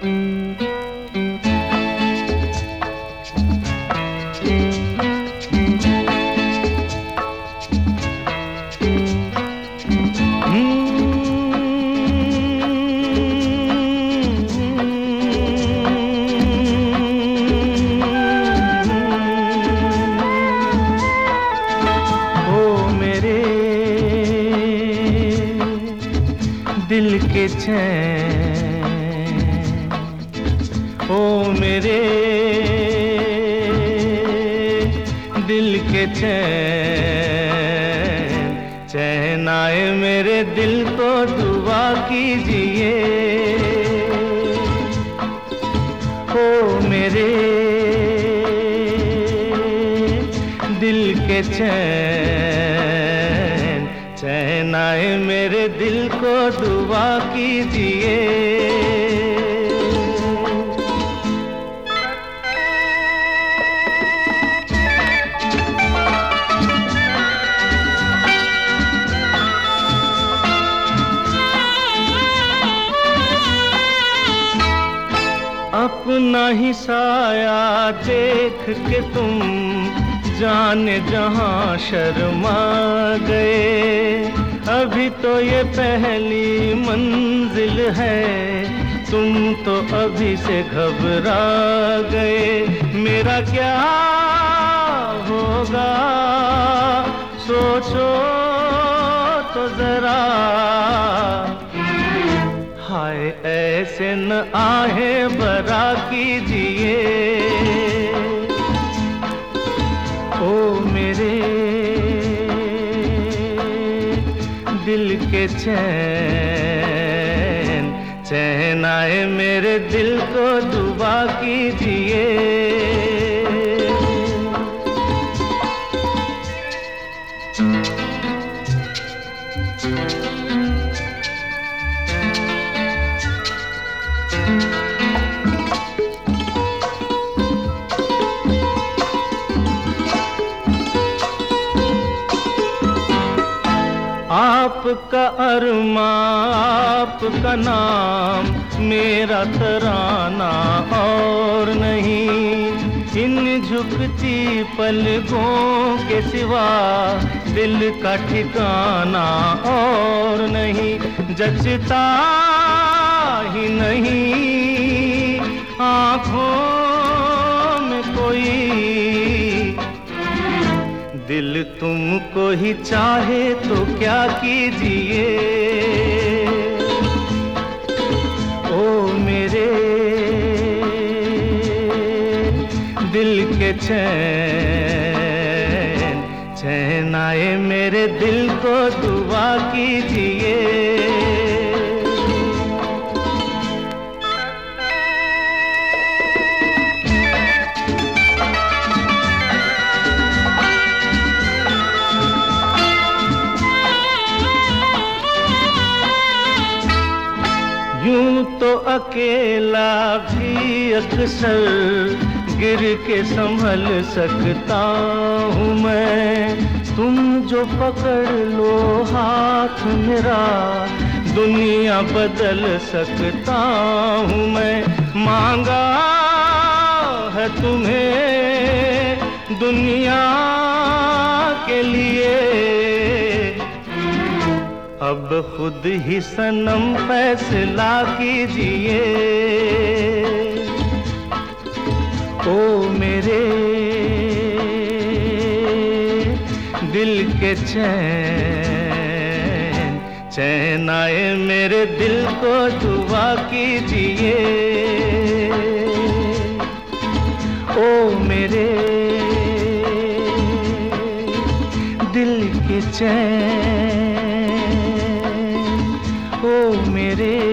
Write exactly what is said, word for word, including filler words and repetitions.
दिल के चैन, ओ मेरे दिल के चैन, चैन आए मेरे दिल को दुआ कीजिए। ओ मेरे दिल के चैन, चैन आए मेरे दिल को दुआ कीजिए। अपना ही साया देख के तुम जाने जहां शर्मा गए। अभी तो ये पहली मंजिल है, तुम तो अभी से घबरा गए। मेरा क्या होगा सोचो तो जरा, हाय ऐसे न आहे बरा कीजिए। ओ मेरे दिल के चैन, चैन आए मेरे दिल को दुआ कीजिए। आपका अरमा आपका नाम मेरा तराना और नहीं। इन झुकती पलकों के सिवा दिल का ठिकाना और नहीं। जचता ही नहीं आँखों में कोई, दिल तुमको ही चाहे तो क्या कीजिए। ओ मेरे दिल के चैन, चैन आए मेरे दिल को दुआ कीजिए। यूं तो अकेला भी अक्सर गिर के संभल सकता हूँ मैं। तुम जो पकड़ लो हाथ मेरा, दुनिया बदल सकता हूँ मैं। मांगा है तुम्हें दुनिया के लिए, अब खुद ही सनम फैसला कीजिए। ओ मेरे दिल के चैन, चैन आए मेरे दिल को दुआ कीजिए। ओ मेरे दिल के चैन, ओ मेरे